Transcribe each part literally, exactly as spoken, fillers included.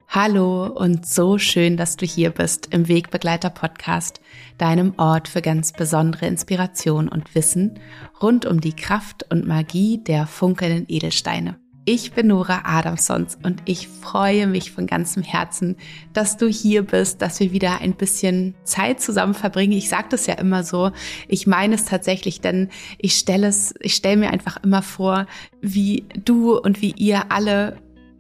Hallo und so schön, dass du hier bist im Wegbegleiter-Podcast, deinem Ort für ganz besondere Inspiration und Wissen rund um die Kraft und Magie der funkelnden Edelsteine. Ich bin Nora Adamsons und ich freue mich von ganzem Herzen, dass du hier bist, dass wir wieder ein bisschen Zeit zusammen verbringen. Ich sage das ja immer so, ich meine es tatsächlich, denn ich stelle es, ich stelle mir einfach immer vor, wie du und wie ihr alle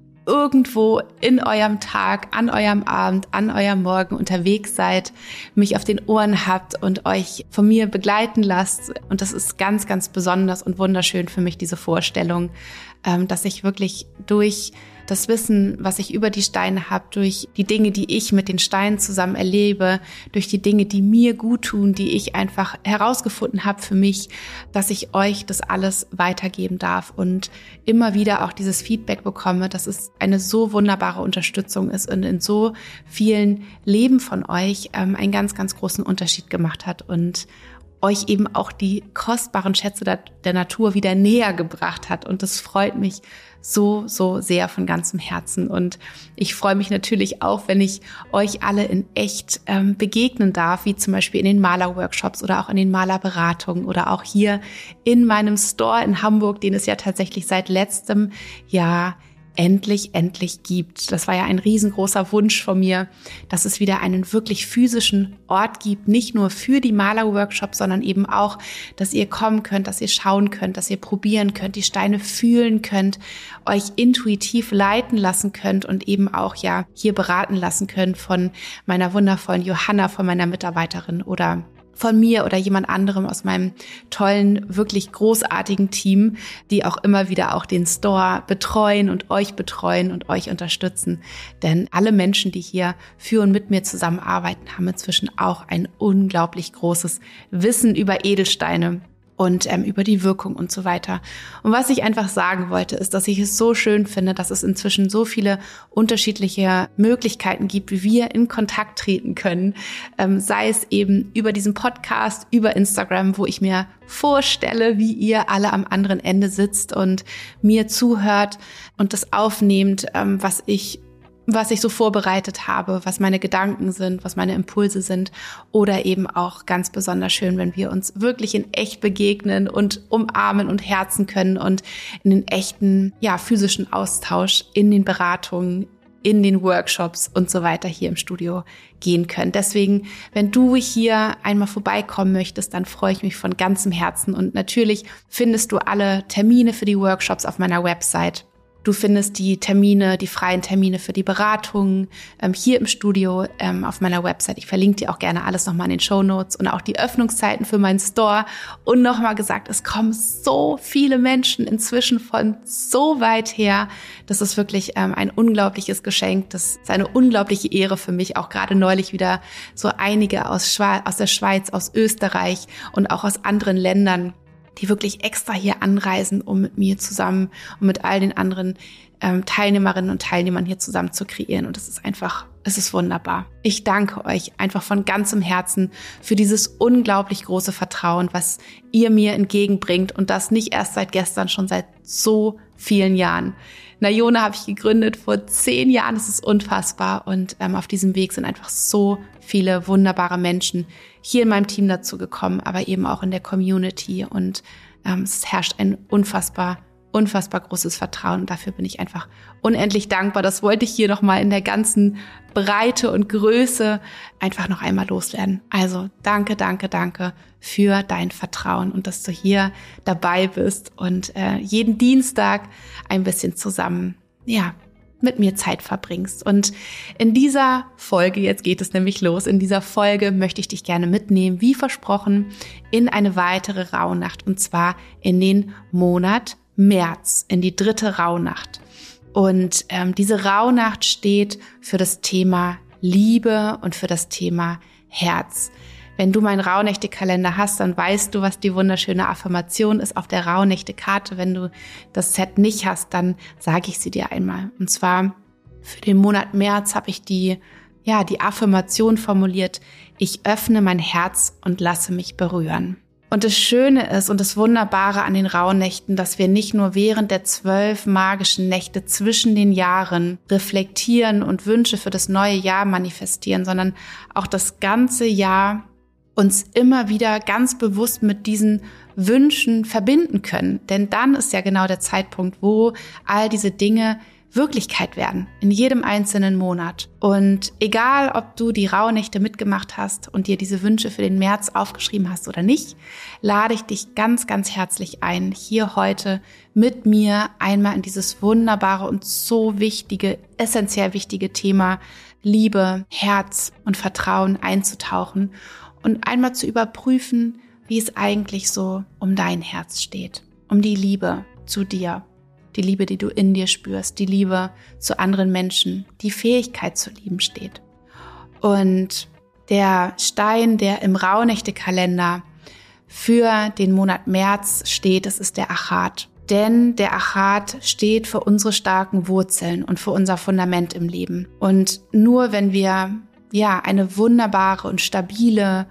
irgendwo in eurem Tag, an eurem Abend, an eurem Morgen unterwegs seid, mich auf den Ohren habt und euch von mir begleiten lasst. Und das ist ganz, ganz besonders und wunderschön für mich, diese Vorstellung, dass ich wirklich durch das Wissen, was ich über die Steine habe, durch die Dinge, die ich mit den Steinen zusammen erlebe, durch die Dinge, die mir gut tun, die ich einfach herausgefunden habe für mich, dass ich euch das alles weitergeben darf und immer wieder auch dieses Feedback bekomme, dass es eine so wunderbare Unterstützung ist und in so vielen Leben von euch ähm, einen ganz, ganz großen Unterschied gemacht hat und euch eben auch die kostbaren Schätze der, der Natur wieder näher gebracht hat. Und das freut mich so, so sehr von ganzem Herzen. Und ich freue mich natürlich auch, wenn ich euch alle in echt ähm, begegnen darf, wie zum Beispiel in den Malerworkshops oder auch in den Malerberatungen oder auch hier in meinem Store in Hamburg, den es ja tatsächlich seit letztem Jahr endlich, endlich gibt. Das war ja ein riesengroßer Wunsch von mir, dass es wieder einen wirklich physischen Ort gibt, nicht nur für die Malerworkshops, sondern eben auch, dass ihr kommen könnt, dass ihr schauen könnt, dass ihr probieren könnt, die Steine fühlen könnt, euch intuitiv leiten lassen könnt und eben auch ja hier beraten lassen könnt von meiner wundervollen Johanna, von meiner Mitarbeiterin oder von mir oder jemand anderem aus meinem tollen, wirklich großartigen Team, die auch immer wieder auch den Store betreuen und euch betreuen und euch unterstützen. Denn alle Menschen, die hier für und mit mir zusammenarbeiten, haben inzwischen auch ein unglaublich großes Wissen über Edelsteine und ähm, über die Wirkung und so weiter. Und was ich einfach sagen wollte, ist, dass ich es so schön finde, dass es inzwischen so viele unterschiedliche Möglichkeiten gibt, wie wir in Kontakt treten können. Ähm, sei es eben über diesen Podcast, über Instagram, wo ich mir vorstelle, wie ihr alle am anderen Ende sitzt und mir zuhört und das aufnehmt, ähm, was ich was ich so vorbereitet habe, was meine Gedanken sind, was meine Impulse sind oder eben auch ganz besonders schön, wenn wir uns wirklich in echt begegnen und umarmen und herzen können und in den echten, ja, physischen Austausch in den Beratungen, in den Workshops und so weiter hier im Studio gehen können. Deswegen, wenn du hier einmal vorbeikommen möchtest, dann freue ich mich von ganzem Herzen und natürlich findest du alle Termine für die Workshops auf meiner Website. Du findest die Termine, die freien Termine für die Beratungen ähm, hier im Studio ähm, auf meiner Website. Ich verlinke dir auch gerne alles nochmal in den Shownotes und auch die Öffnungszeiten für meinen Store. Und nochmal gesagt, es kommen so viele Menschen inzwischen von so weit her. Das ist wirklich ähm, ein unglaubliches Geschenk. Das ist eine unglaubliche Ehre für mich. Auch gerade neulich wieder so einige aus, Schwe- aus der Schweiz, aus Österreich und auch aus anderen Ländern, die wirklich extra hier anreisen, um mit mir zusammen und mit all den anderen ähm, Teilnehmerinnen und Teilnehmern hier zusammen zu kreieren. Und das ist einfach, es ist wunderbar. Ich danke euch einfach von ganzem Herzen für dieses unglaublich große Vertrauen, was ihr mir entgegenbringt und das nicht erst seit gestern, schon seit so vielen Jahren. Nayona habe ich gegründet vor zehn Jahren, das ist unfassbar und ähm, auf diesem Weg sind einfach so viele wunderbare Menschen hier in meinem Team dazu gekommen, aber eben auch in der Community und ähm, es herrscht ein unfassbar, unfassbar großes Vertrauen und dafür bin ich einfach unendlich dankbar. Das wollte ich hier nochmal in der ganzen Breite und Größe einfach noch einmal loswerden. Also danke, danke, danke für dein Vertrauen und dass du hier dabei bist und äh, jeden Dienstag ein bisschen zusammen, ja, mit mir Zeit verbringst. Und in dieser Folge, jetzt geht es nämlich los, in dieser Folge möchte ich dich gerne mitnehmen, wie versprochen, in eine weitere Rauhnacht und zwar in den Monat März, in die dritte Rauhnacht. Und ähm, diese Rauhnacht steht für das Thema Liebe und für das Thema Herz. Wenn du meinen Rauhnächte-Kalender hast, dann weißt du, was die wunderschöne Affirmation ist auf der Rauhnächte-Karte. Wenn du das Set nicht hast, dann sage ich sie dir einmal. Und zwar für den Monat März habe ich die, ja, die Affirmation formuliert: Ich öffne mein Herz und lasse mich berühren. Und das Schöne ist und das Wunderbare an den Rauhnächten, dass wir nicht nur während der zwölf magischen Nächte zwischen den Jahren reflektieren und Wünsche für das neue Jahr manifestieren, sondern auch das ganze Jahr uns immer wieder ganz bewusst mit diesen Wünschen verbinden können. Denn dann ist ja genau der Zeitpunkt, wo all diese Dinge Wirklichkeit werden, in jedem einzelnen Monat. Und egal, ob du die Rauhnächte mitgemacht hast und dir diese Wünsche für den März aufgeschrieben hast oder nicht, lade ich dich ganz, ganz herzlich ein, hier heute mit mir einmal in dieses wunderbare und so wichtige, essentiell wichtige Thema Liebe, Herz und Vertrauen einzutauchen und einmal zu überprüfen, wie es eigentlich so um dein Herz steht, um die Liebe zu dir. Die Liebe, die du in dir spürst, die Liebe zu anderen Menschen, die Fähigkeit zu lieben steht. Und der Stein, der im Rauhnächte-Kalender für den Monat März steht, das ist der Achat. Denn der Achat steht für unsere starken Wurzeln und für unser Fundament im Leben. Und nur wenn wir ja eine wunderbare und stabile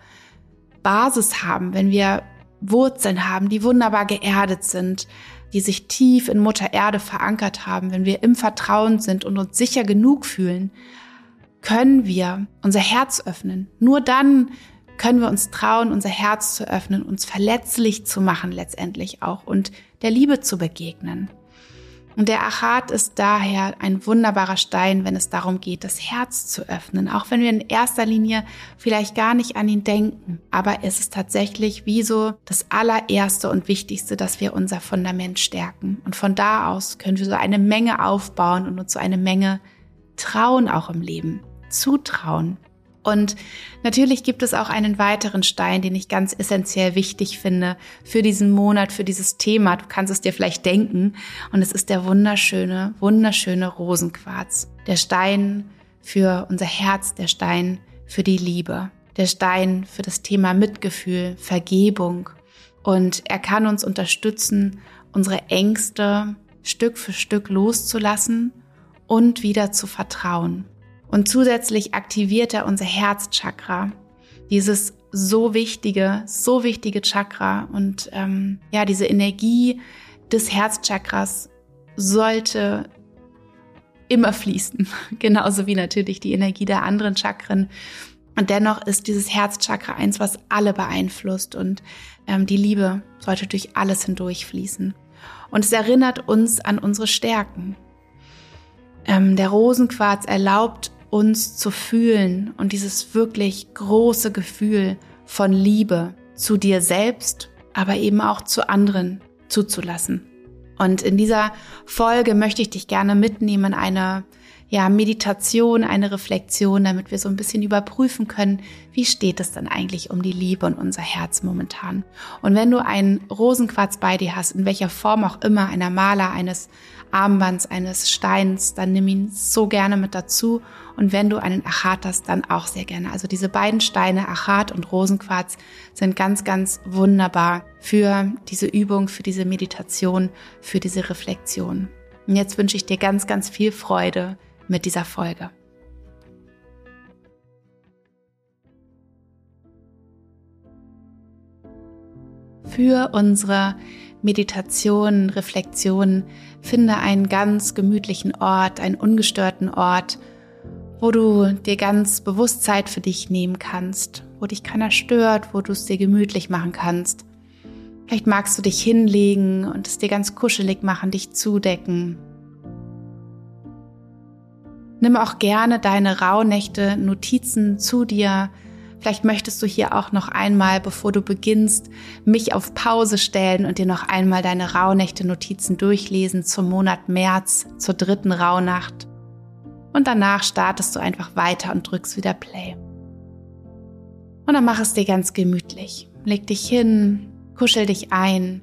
Basis haben, wenn wir Wurzeln haben, die wunderbar geerdet sind, die sich tief in Mutter Erde verankert haben, wenn wir im Vertrauen sind und uns sicher genug fühlen, können wir unser Herz öffnen. Nur dann können wir uns trauen, unser Herz zu öffnen, uns verletzlich zu machen letztendlich auch und der Liebe zu begegnen. Und der Achat ist daher ein wunderbarer Stein, wenn es darum geht, das Herz zu öffnen. Auch wenn wir in erster Linie vielleicht gar nicht an ihn denken. Aber es ist tatsächlich wie so das allererste und wichtigste, dass wir unser Fundament stärken. Und von da aus können wir so eine Menge aufbauen und uns so eine Menge trauen auch im Leben. Zutrauen. Und natürlich gibt es auch einen weiteren Stein, den ich ganz essentiell wichtig finde für diesen Monat, für dieses Thema. Du kannst es dir vielleicht denken. Und es ist der wunderschöne, wunderschöne Rosenquarz. Der Stein für unser Herz, der Stein für die Liebe. Der Stein für das Thema Mitgefühl, Vergebung. Und er kann uns unterstützen, unsere Ängste Stück für Stück loszulassen und wieder zu vertrauen. Und zusätzlich aktiviert er unser Herzchakra, dieses so wichtige, so wichtige Chakra. Und ähm, ja, diese Energie des Herzchakras sollte immer fließen, genauso wie natürlich die Energie der anderen Chakren. Und dennoch ist dieses Herzchakra eins, was alle beeinflusst und ähm, die Liebe sollte durch alles hindurch fließen. Und es erinnert uns an unsere Stärken. Ähm, der Rosenquarz erlaubt uns zu fühlen und dieses wirklich große Gefühl von Liebe zu dir selbst, aber eben auch zu anderen zuzulassen. Und in dieser Folge möchte ich dich gerne mitnehmen in eine ja, Meditation, eine Reflexion, damit wir so ein bisschen überprüfen können, wie steht es denn eigentlich um die Liebe und unser Herz momentan. Und wenn du einen Rosenquarz bei dir hast, in welcher Form auch immer, einer Maler, eines Armbands, eines Steins, dann nimm ihn so gerne mit dazu. Und wenn du einen Achat hast, dann auch sehr gerne. Also diese beiden Steine, Achat und Rosenquarz, sind ganz, ganz wunderbar für diese Übung, für diese Meditation, für diese Reflexion. Und jetzt wünsche ich dir ganz, ganz viel Freude mit dieser Folge. Für unsere Meditation, Reflexion, finde einen ganz gemütlichen Ort, einen ungestörten Ort, wo du dir ganz bewusst Zeit für dich nehmen kannst, wo dich keiner stört, wo du es dir gemütlich machen kannst. Vielleicht magst du dich hinlegen und es dir ganz kuschelig machen, dich zudecken. Nimm auch gerne deine Rauhnächte Notizen zu dir. Vielleicht möchtest du hier auch noch einmal, bevor du beginnst, mich auf Pause stellen und dir noch einmal deine Rauhnächte Notizen durchlesen zum Monat März, zur dritten Rauhnacht. Und danach startest du einfach weiter und drückst wieder Play. Und dann mach es dir ganz gemütlich. Leg dich hin, kuschel dich ein.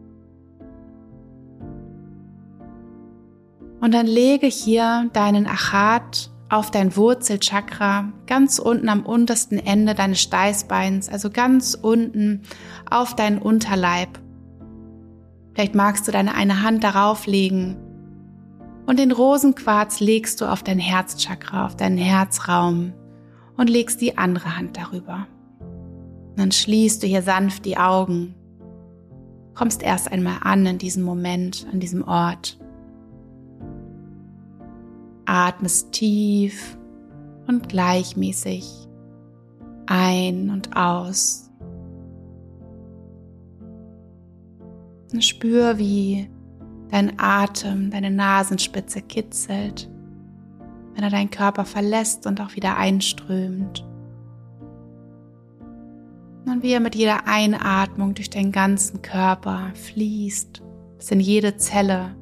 Und dann lege hier deinen Achat auf dein Wurzelchakra, ganz unten am untersten Ende deines Steißbeins, also ganz unten auf deinen Unterleib. Vielleicht magst du deine eine Hand darauf legen und den Rosenquarz legst du auf dein Herzchakra, auf deinen Herzraum und legst die andere Hand darüber. Dann schließt du hier sanft die Augen, kommst erst einmal an in diesem Moment, an diesem Ort. Atmest tief und gleichmäßig ein und aus. Und spür, wie dein Atem deine Nasenspitze kitzelt, wenn er deinen Körper verlässt und auch wieder einströmt. Und wie er mit jeder Einatmung durch deinen ganzen Körper fließt, bis in jede Zelle.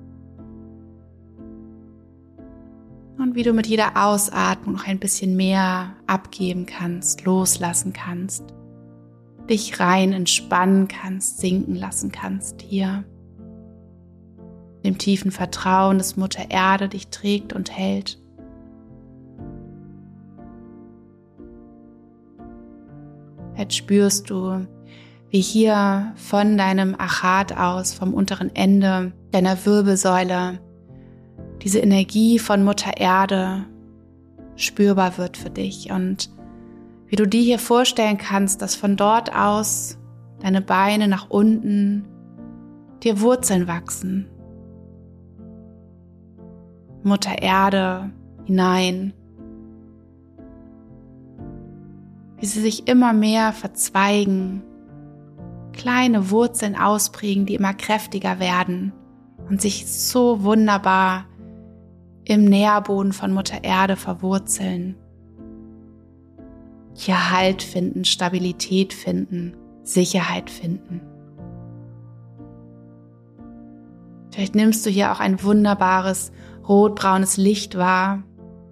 Und wie du mit jeder Ausatmung noch ein bisschen mehr abgeben kannst, loslassen kannst, dich rein entspannen kannst, sinken lassen kannst hier. Dem tiefen Vertrauen, dass Mutter Erde dich trägt und hält. Jetzt spürst du, wie hier von deinem Achat aus, vom unteren Ende deiner Wirbelsäule, diese Energie von Mutter Erde spürbar wird für dich und wie du dir hier vorstellen kannst, dass von dort aus deine Beine nach unten dir Wurzeln wachsen. Mutter Erde hinein. Wie sie sich immer mehr verzweigen, kleine Wurzeln ausprägen, die immer kräftiger werden und sich so wunderbar im Nährboden von Mutter Erde verwurzeln. Hier Halt finden, Stabilität finden, Sicherheit finden. Vielleicht nimmst du hier auch ein wunderbares rotbraunes Licht wahr,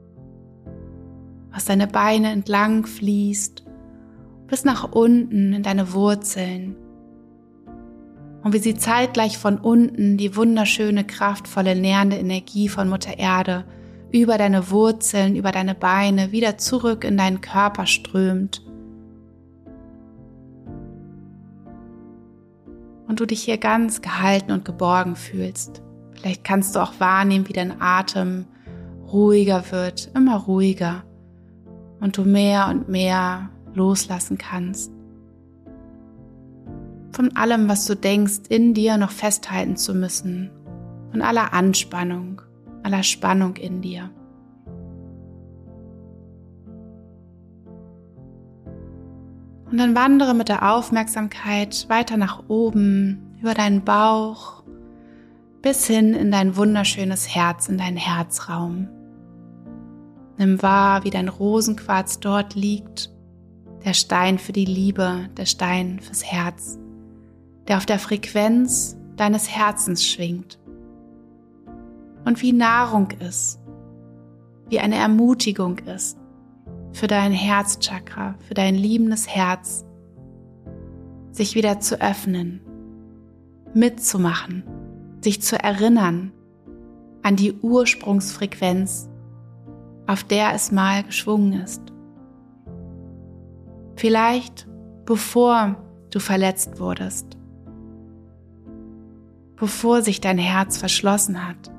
was deine Beine entlang fließt, bis nach unten in deine Wurzeln. Und wie sie zeitgleich von unten die wunderschöne, kraftvolle, nährende Energie von Mutter Erde über deine Wurzeln, über deine Beine wieder zurück in deinen Körper strömt. Und du dich hier ganz gehalten und geborgen fühlst. Vielleicht kannst du auch wahrnehmen, wie dein Atem ruhiger wird, immer ruhiger. Und du mehr und mehr loslassen kannst. Von allem, was du denkst, in dir noch festhalten zu müssen. Von aller Anspannung, aller Spannung in dir. Und dann wandere mit der Aufmerksamkeit weiter nach oben, über deinen Bauch, bis hin in dein wunderschönes Herz, in deinen Herzraum. Nimm wahr, wie dein Rosenquarz dort liegt, der Stein für die Liebe, der Stein fürs Herz, der auf der Frequenz deines Herzens schwingt und wie Nahrung ist, wie eine Ermutigung ist für dein Herzchakra, für dein liebendes Herz, sich wieder zu öffnen, mitzumachen, sich zu erinnern an die Ursprungsfrequenz, auf der es mal geschwungen ist. Vielleicht bevor du verletzt wurdest, bevor sich dein Herz verschlossen hat,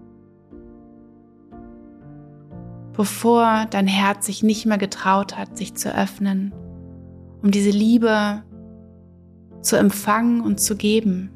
bevor dein Herz sich nicht mehr getraut hat, sich zu öffnen, um diese Liebe zu empfangen und zu geben.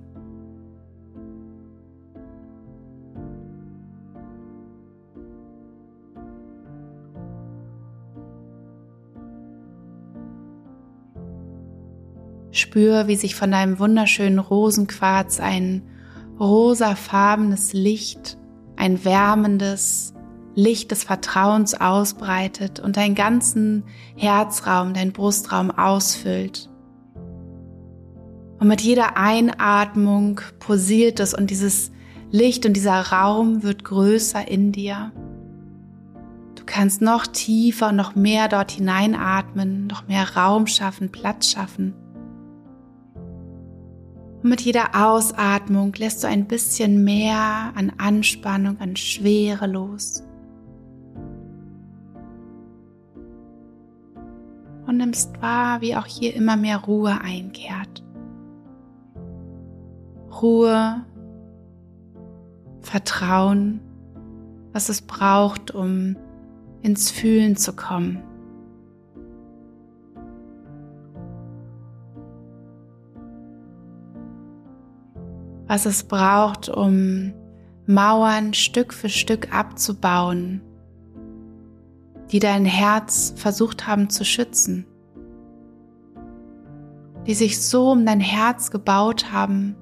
Spür, wie sich von deinem wunderschönen Rosenquarz ein rosafarbenes Licht, ein wärmendes Licht des Vertrauens ausbreitet und deinen ganzen Herzraum, deinen Brustraum ausfüllt. Und mit jeder Einatmung pulsiert es und dieses Licht und dieser Raum wird größer in dir. Du kannst noch tiefer und noch mehr dort hineinatmen, noch mehr Raum schaffen, Platz schaffen. Und mit jeder Ausatmung lässt du ein bisschen mehr an Anspannung, an Schwere los. Und nimmst wahr, wie auch hier immer mehr Ruhe einkehrt. Ruhe, Vertrauen, was es braucht, um ins Fühlen zu kommen. was es braucht, um Mauern Stück für Stück abzubauen, die dein Herz versucht haben zu schützen, die sich so um dein Herz gebaut haben,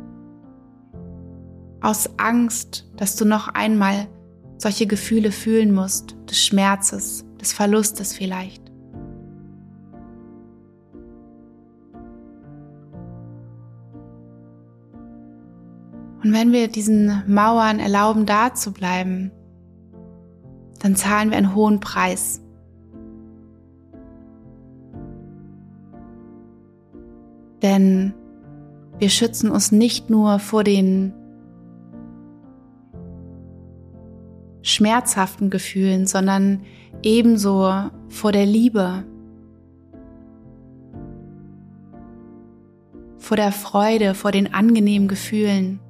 aus Angst, dass du noch einmal solche Gefühle fühlen musst, des Schmerzes, des Verlustes vielleicht. Und wenn wir diesen Mauern erlauben, da zu bleiben, dann zahlen wir einen hohen Preis. Denn wir schützen uns nicht nur vor den schmerzhaften Gefühlen, sondern ebenso vor der Liebe, vor der Freude, vor den angenehmen Gefühlen.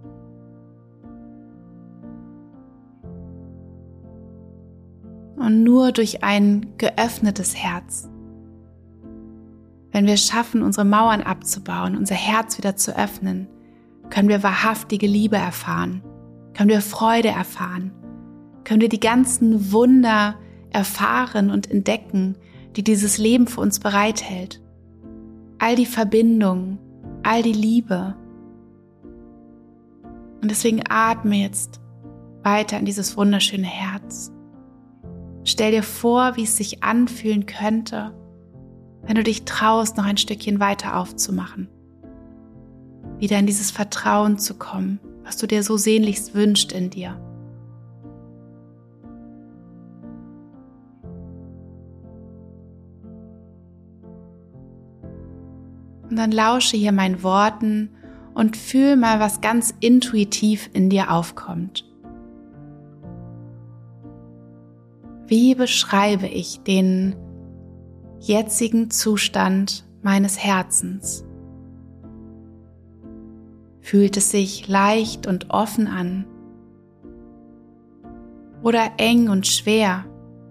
Und nur durch ein geöffnetes Herz, wenn wir schaffen, unsere Mauern abzubauen, unser Herz wieder zu öffnen, können wir wahrhaftige Liebe erfahren, können wir Freude erfahren, können wir die ganzen Wunder erfahren und entdecken, die dieses Leben für uns bereithält. All die Verbindungen, all die Liebe. Und deswegen atme jetzt weiter in dieses wunderschöne Herz. Stell dir vor, wie es sich anfühlen könnte, wenn du dich traust, noch ein Stückchen weiter aufzumachen. Wieder in dieses Vertrauen zu kommen, was du dir so sehnlichst wünschst in dir. Und dann lausche hier meinen Worten und fühl mal, was ganz intuitiv in dir aufkommt. Wie beschreibe ich den jetzigen Zustand meines Herzens? Fühlt es sich leicht und offen an? Oder eng und schwer?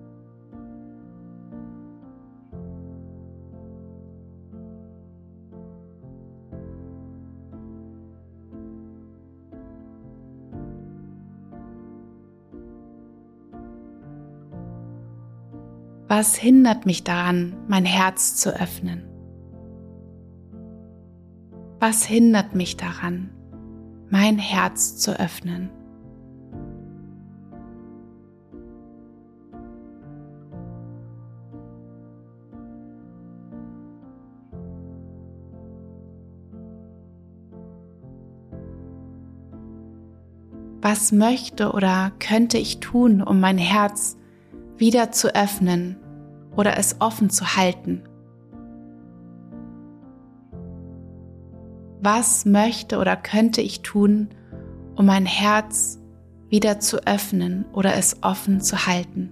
Was hindert mich daran, mein Herz zu öffnen? Was hindert mich daran, mein Herz zu öffnen? Was möchte oder könnte ich tun, um mein Herz wieder zu öffnen oder es offen zu halten? Was möchte oder könnte ich tun, um mein Herz wieder zu öffnen oder es offen zu halten?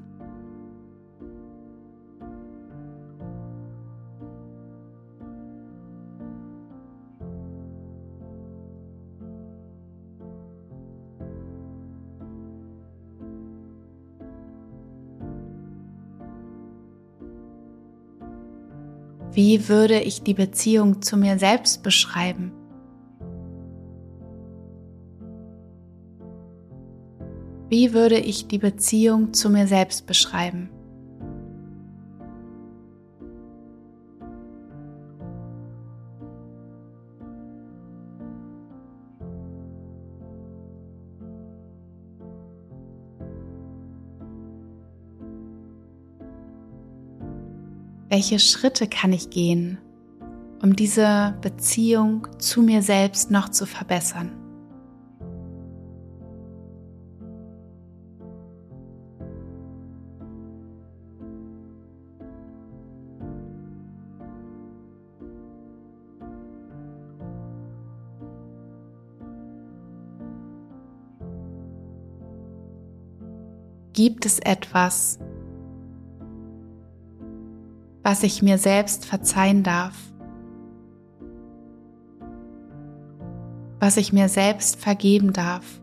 Wie würde ich die Beziehung zu mir selbst beschreiben? Wie würde ich die Beziehung zu mir selbst beschreiben? Welche Schritte kann ich gehen, um diese Beziehung zu mir selbst noch zu verbessern? Gibt es etwas, was ich mir selbst verzeihen darf, was ich mir selbst vergeben darf,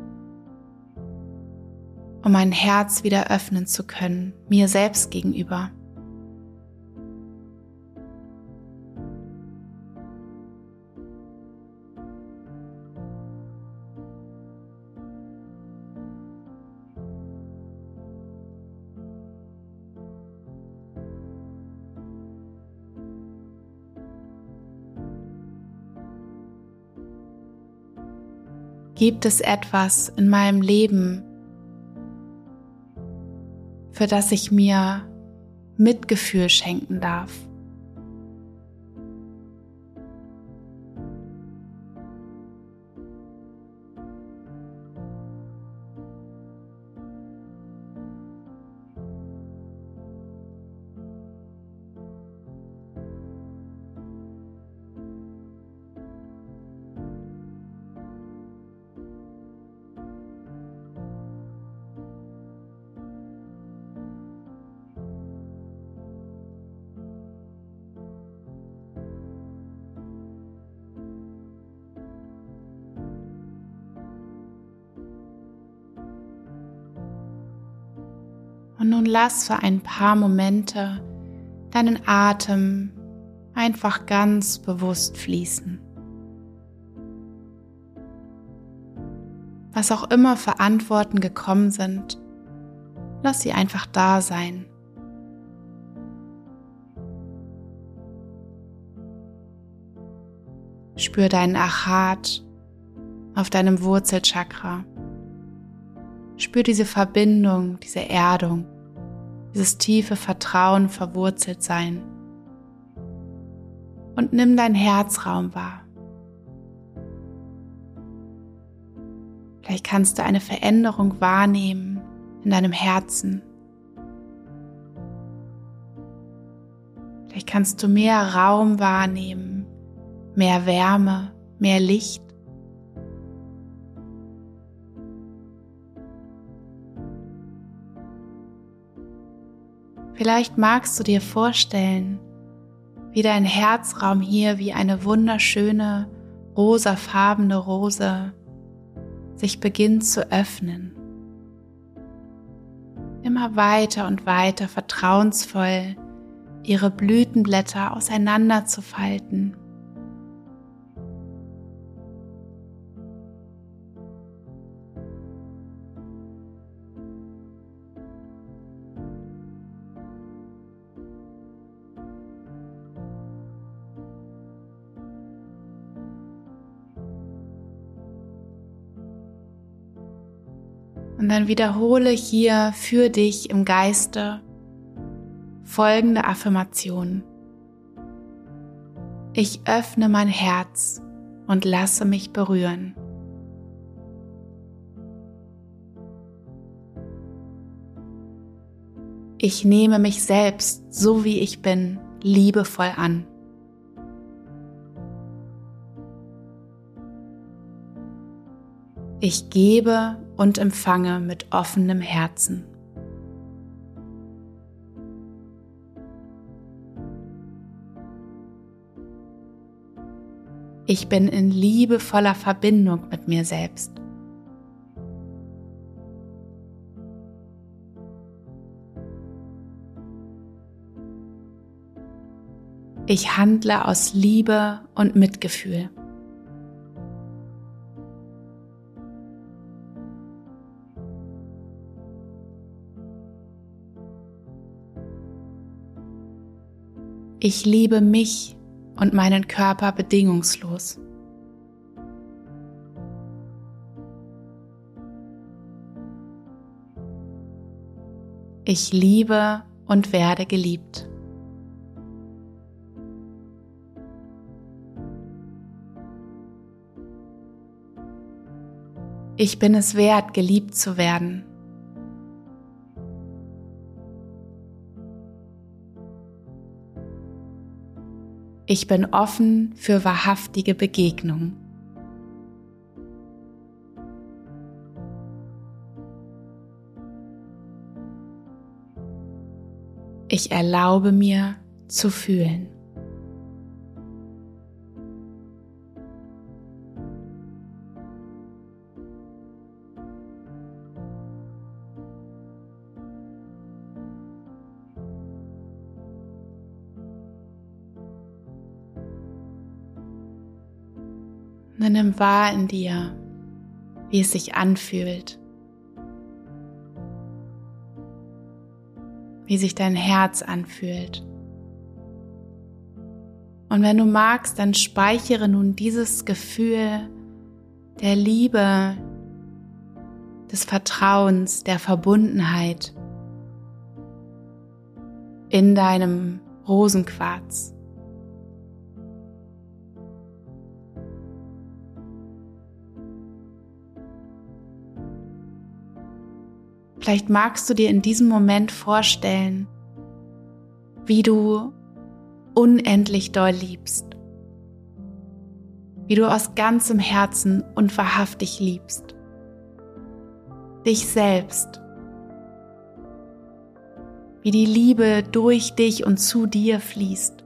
um mein Herz wieder öffnen zu können, mir selbst gegenüber? Gibt es etwas in meinem Leben, für das ich mir Mitgefühl schenken darf? Und nun lass für ein paar Momente deinen Atem einfach ganz bewusst fließen. Was auch immer für Antworten gekommen sind, lass sie einfach da sein. Spür deinen Achat auf deinem Wurzelchakra. Spür diese Verbindung, diese Erdung, dieses tiefe Vertrauen, verwurzelt sein. Und nimm deinen Herzraum wahr. Vielleicht kannst du eine Veränderung wahrnehmen in deinem Herzen. Vielleicht kannst du mehr Raum wahrnehmen, mehr Wärme, mehr Licht. Vielleicht magst du dir vorstellen, wie dein Herzraum hier wie eine wunderschöne, rosafarbene Rose sich beginnt zu öffnen. Immer weiter und weiter vertrauensvoll ihre Blütenblätter auseinander zu falten. Und dann wiederhole hier für dich im Geiste folgende Affirmation. Ich öffne mein Herz und lasse mich berühren. Ich nehme mich selbst, so wie ich bin, liebevoll an. Ich gebe und empfange mit offenem Herzen. Ich bin in liebevoller Verbindung mit mir selbst. Ich handle aus Liebe und Mitgefühl. Ich liebe mich und meinen Körper bedingungslos. Ich liebe und werde geliebt. Ich bin es wert, geliebt zu werden. Ich bin offen für wahrhaftige Begegnungen. Ich erlaube mir zu fühlen. Und nimm wahr in dir, wie es sich anfühlt, wie sich dein Herz anfühlt. Und wenn du magst, dann speichere nun dieses Gefühl der Liebe, des Vertrauens, der Verbundenheit in deinem Rosenquarz. Vielleicht magst du dir in diesem Moment vorstellen, wie du unendlich doll liebst, wie du aus ganzem Herzen und wahrhaftig liebst, dich selbst, wie die Liebe durch dich und zu dir fließt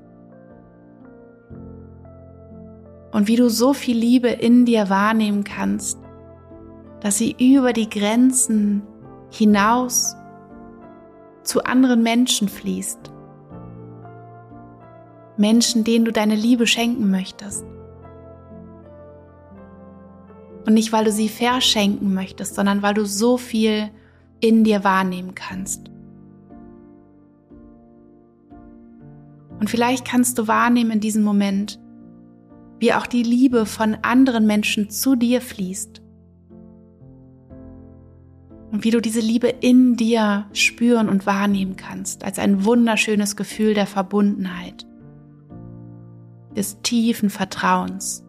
und wie du so viel Liebe in dir wahrnehmen kannst, dass sie über die Grenzen hinaus zu anderen Menschen fließt. Menschen, denen du deine Liebe schenken möchtest. Und nicht, weil du sie verschenken möchtest, sondern weil du so viel in dir wahrnehmen kannst. Und vielleicht kannst du wahrnehmen in diesem Moment, wie auch die Liebe von anderen Menschen zu dir fließt. Und wie du diese Liebe in dir spüren und wahrnehmen kannst, als ein wunderschönes Gefühl der Verbundenheit, des tiefen Vertrauens.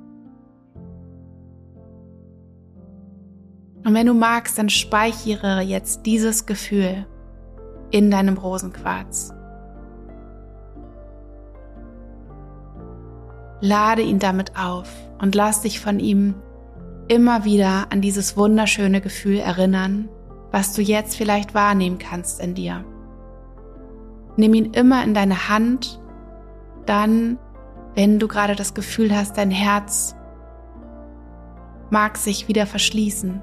Und wenn du magst, dann speichere jetzt dieses Gefühl in deinem Rosenquarz. Lade ihn damit auf und lass dich von ihm immer wieder an dieses wunderschöne Gefühl erinnern, was du jetzt vielleicht wahrnehmen kannst in dir. Nimm ihn immer in deine Hand, dann, wenn du gerade das Gefühl hast, dein Herz mag sich wieder verschließen.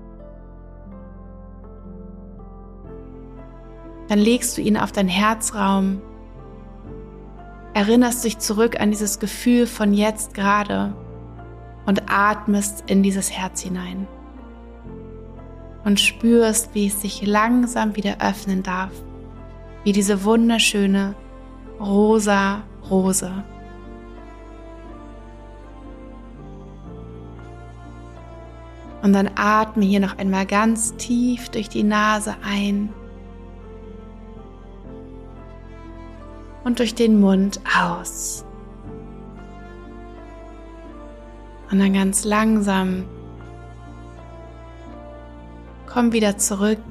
Dann legst du ihn auf deinen Herzraum, erinnerst dich zurück an dieses Gefühl von jetzt gerade und atmest in dieses Herz hinein und spürst, wie es sich langsam wieder öffnen darf, wie diese wunderschöne rosa Rose. Und dann atme hier noch einmal ganz tief durch die Nase ein und durch den Mund aus. Und dann ganz langsam komm wieder zurück.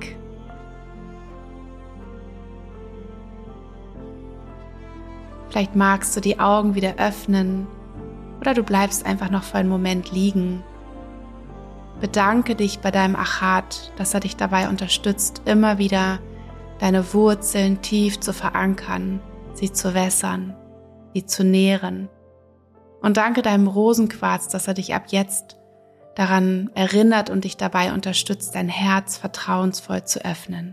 Vielleicht magst du die Augen wieder öffnen oder du bleibst einfach noch für einen Moment liegen. Bedanke dich bei deinem Achat, dass er dich dabei unterstützt, immer wieder deine Wurzeln tief zu verankern, sie zu wässern, sie zu nähren. Und danke deinem Rosenquarz, dass er dich ab jetzt daran erinnert und dich dabei unterstützt, dein Herz vertrauensvoll zu öffnen.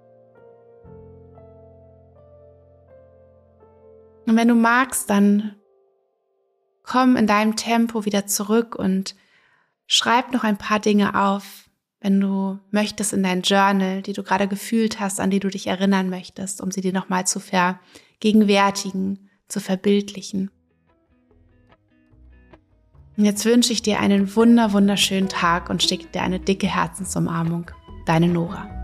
Und wenn du magst, dann komm in deinem Tempo wieder zurück und schreib noch ein paar Dinge auf, wenn du möchtest, in dein Journal, die du gerade gefühlt hast, an die du dich erinnern möchtest, um sie dir nochmal zu vergegenwärtigen, zu verbildlichen. Und jetzt wünsche ich dir einen wunder, wunderschönen Tag und schicke dir eine dicke Herzensumarmung. Deine Nora.